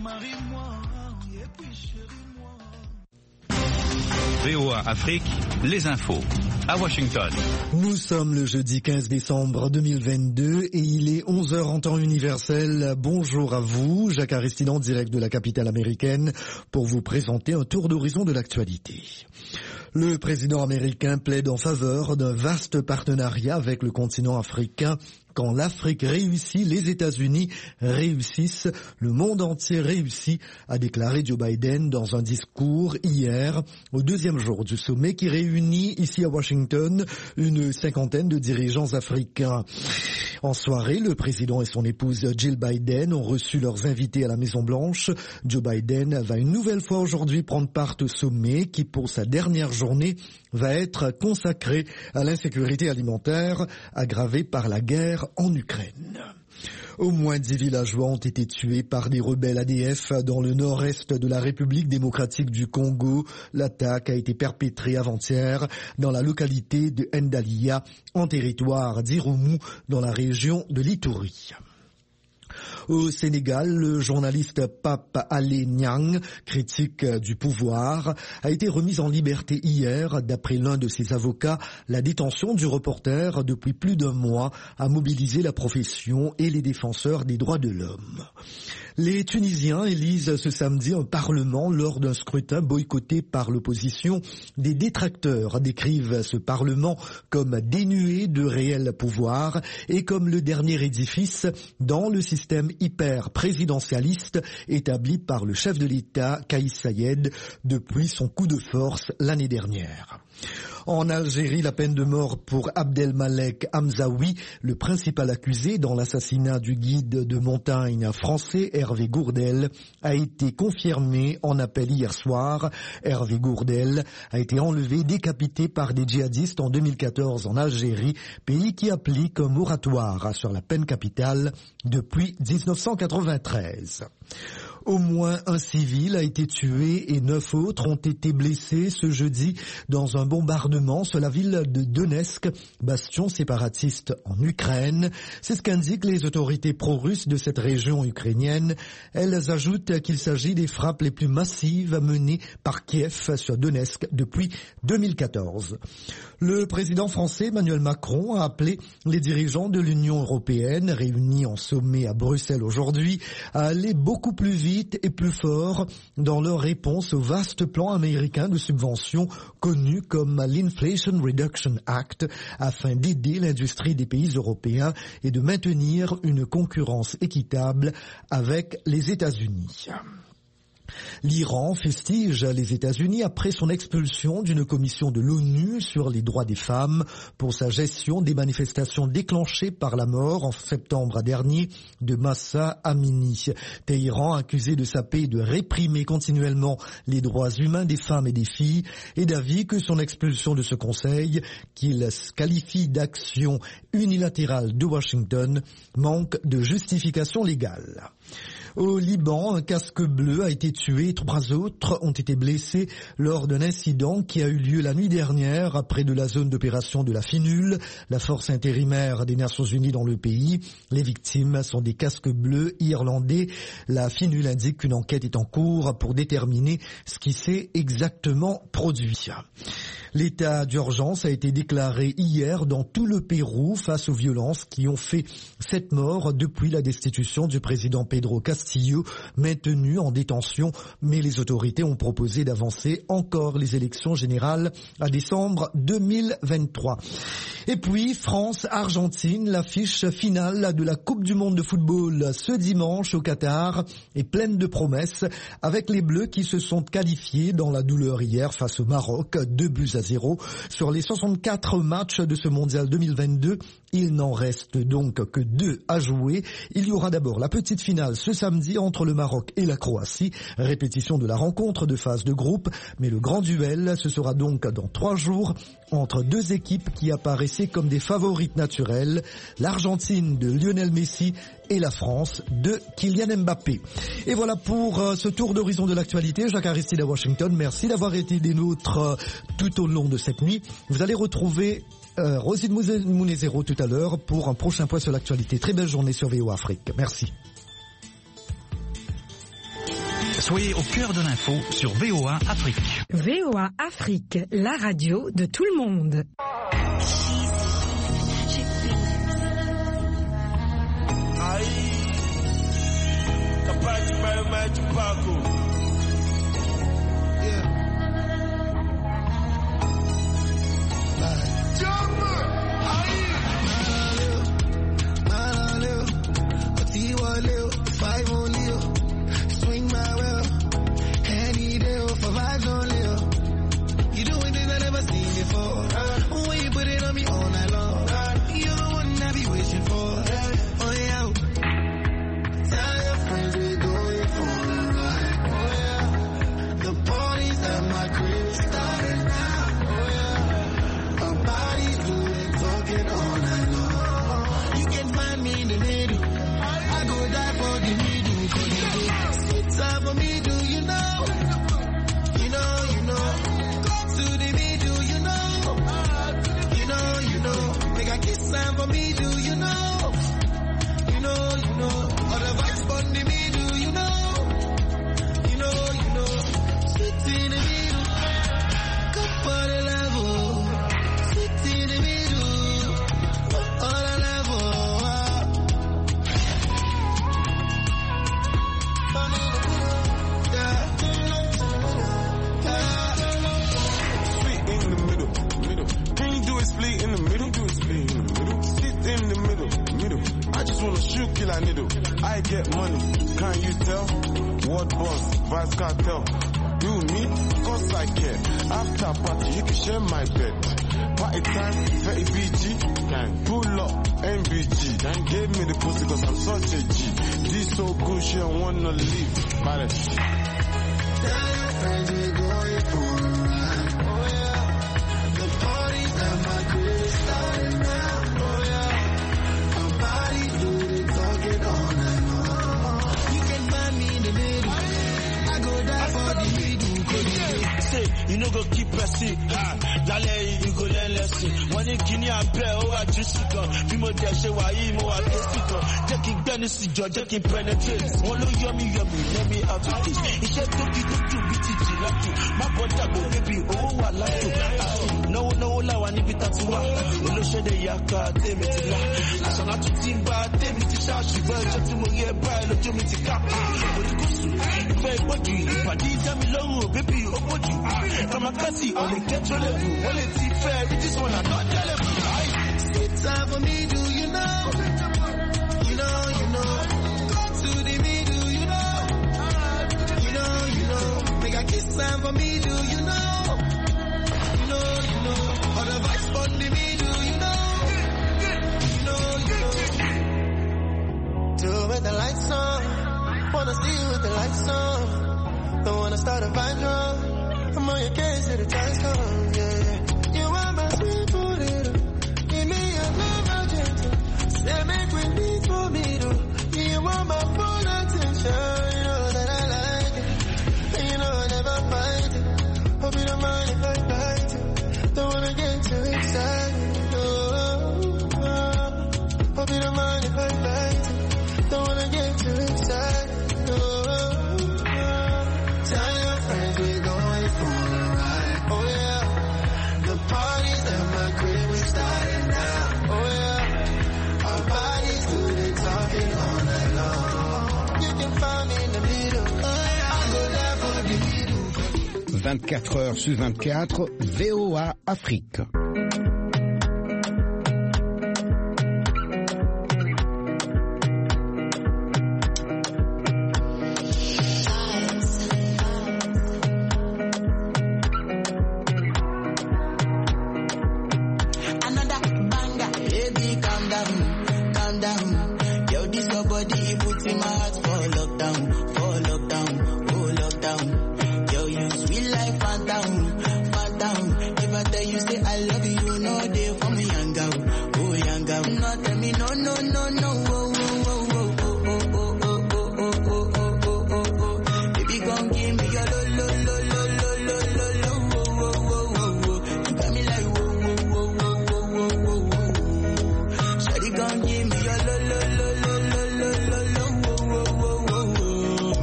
VOA Afrique, les infos. À Washington. Nous sommes le jeudi 15 décembre 2022 et il est 11h en temps universel. Bonjour à vous, Jacques Aristide en direct de la capitale américaine pour vous présenter un tour d'horizon de l'actualité. Le président américain plaide en faveur d'un vaste partenariat avec le continent africain. Quand l'Afrique réussit, les États-Unis réussissent, le monde entier réussit, a déclaré Joe Biden dans un discours hier, au deuxième jour du sommet qui réunit ici à Washington une cinquantaine de dirigeants africains. En soirée, le président et son épouse Jill Biden ont reçu leurs invités à la Maison-Blanche. Joe Biden va une nouvelle fois aujourd'hui prendre part au sommet qui, pour sa dernière journée, va être consacré à l'insécurité alimentaire aggravée par la guerre en Ukraine. Au moins 10 villageois ont été tués par des rebelles ADF dans le nord-est de la République démocratique du Congo. L'attaque a été perpétrée avant-hier dans la localité de Ndalia, en territoire d'Irumu, dans la région de l'Ituri. Au Sénégal, le journaliste Pape Alé Niang, critique du pouvoir, a été remis en liberté hier. D'après l'un de ses avocats, la détention du reporter depuis plus d'un mois a mobilisé la profession et les défenseurs des droits de l'homme. Les Tunisiens élisent ce samedi un parlement lors d'un scrutin boycotté par l'opposition. Des détracteurs décrivent ce parlement comme dénué de réel pouvoir et comme le dernier édifice dans le système hyper-présidentialiste établi par le chef de l'État, Kais Saied, depuis son coup de force l'année dernière. En Algérie, la peine de mort pour Abdelmalek Hamzaoui, le principal accusé dans l'assassinat du guide de montagne français Hervé Gourdel, a été confirmée en appel hier soir. Hervé Gourdel a été enlevé, décapité par des djihadistes en 2014 en Algérie, pays qui applique un moratoire sur la peine capitale depuis 1993. Au moins un civil a été tué et 9 autres ont été blessés ce jeudi dans un bombardement sur la ville de Donetsk, bastion séparatiste en Ukraine. C'est ce qu'indiquent les autorités pro-russes de cette région ukrainienne. Elles ajoutent qu'il s'agit des frappes les plus massives menées par Kiev sur Donetsk depuis 2014. Le président français Emmanuel Macron a appelé les dirigeants de l'Union européenne, réunis en sommet à Bruxelles aujourd'hui, à aller beaucoup plus vite et plus fort dans leur réponse au vaste plan américain de subventions connu comme l'Inflation Reduction Act afin d'aider l'industrie des pays européens et de maintenir une concurrence équitable avec les États-Unis. L'Iran fustige les États-Unis après son expulsion d'une commission de l'ONU sur les droits des femmes pour sa gestion des manifestations déclenchées par la mort en septembre dernier de Mahsa Amini. Téhéran, accusé de saper et de réprimer continuellement les droits humains des femmes et des filles, est d'avis que son expulsion de ce conseil, qu'il qualifie d'action unilatérale de Washington, manque de justification légale. Au Liban, un casque bleu a été tué et 3 autres ont été blessés lors d'un incident qui a eu lieu la nuit dernière près de la zone d'opération de la FINUL, la force intérimaire des Nations Unies dans le pays. Les victimes sont des casques bleus irlandais. La FINUL indique qu'une enquête est en cours pour déterminer ce qui s'est exactement produit. L'état d'urgence a été déclaré hier dans tout le Pérou face aux violences qui ont fait 7 morts depuis la destitution du président Pedro Castillo, maintenu en détention, mais les autorités ont proposé d'avancer encore les élections générales à décembre 2023. Et puis, France-Argentine, l'affiche finale de la Coupe du monde de football ce dimanche au Qatar est pleine de promesses avec les Bleus qui se sont qualifiés dans la douleur hier face au Maroc, 2-0. Sur les 64 matchs de ce mondial 2022, il n'en reste donc que 2 à jouer. Il y aura d'abord la petite finale ce samedi entre le Maroc et la Croatie, répétition de la rencontre de phase de groupe, mais le grand duel, ce sera donc dans 3 jours entre 2 équipes qui apparaissaient comme des favorites naturelles, l'Argentine de Lionel Messi et la France de Kylian Mbappé. Et voilà pour ce tour d'horizon de l'actualité. Jacques Aristide à Washington, merci d'avoir été des nôtres tout au long de cette nuit. Vous allez retrouver Rosine Mounezero tout à l'heure pour un prochain point sur l'actualité. Très belle journée sur VOA Afrique. Merci. Soyez au cœur de l'info sur VOA Afrique. VOA Afrique, la radio de tout le monde. I get money, can't you tell? Word boss, vice cartel. You, me, cause I care. After party, you can share my bed. Party time, 30 BG. Gang, pull up, MBG. Gang gave me the pussy cause I'm such a G. This so good, she don't wanna leave. Tell your friends we're going for a ride. Oh yeah. The party's at my crib starting now. Oh yeah. Our bodies do the talking all night long. You can find me in the middle. I go die for the middle. Say, you know go keep pressing. Lálẹ́ you go learn lesson. Wọ́n ní kíní abẹ́ ó wà jù sí kan. Bí mo dẹ̀ ṣe wà yìí mo wà tó sí kan. Jẹ́ kí n gbẹ́nu sí jọ, jẹ́ kí n penetrate. Wọ́n ló yọ mí, let me out of this. Iṣẹ́ tó kí tó tù bí ti jì látò. Má bọ́ dàgbò bébí owó wà látò. Náwó láwa níbi tá ti wá. Olóṣèlú ìyá ká tèmi ti lá. Àṣàlá tún ti ń bá tèmi ti ṣá. Ṣùgbọ́n ẹjọ́ tí mo rí ẹ báyìí lójú mi ti ká. Oríkùsù ìfẹ́ ìpọ́jù ìpàdé ìdámi lọ́rùn bébí ó pọ̀jù. Kamakasi on the ketchup level. Well, it's fair, this one I'm not level. It's time for me, do you know? You know. Go to the middle, you know. Make a kiss time for me, do you know? You know. All the vibes for the middle, you know. Do with the lights on. Wanna see you with the lights on. Don't wanna start a vibe drum. I'm on your case till the time's come, yeah. You are my sweet potato. Give me your love, my gentle. Say make we meet for me, though. You want my full attention. You know that I like it. And you know I never fight it. Hope you don't mind if I fight it. Don't wanna get too excited, Hope you don't mind if I fight it. Don't wanna get too excited, Tell your friends we're going for a ride. Oh yeah. The party's at my crib, we starting now. Oh yeah. Our bodies do the talking all night long. You can find me in the middle. Oh yeah. I go there for the middle. 24 heures sur 24, VOA Afrique.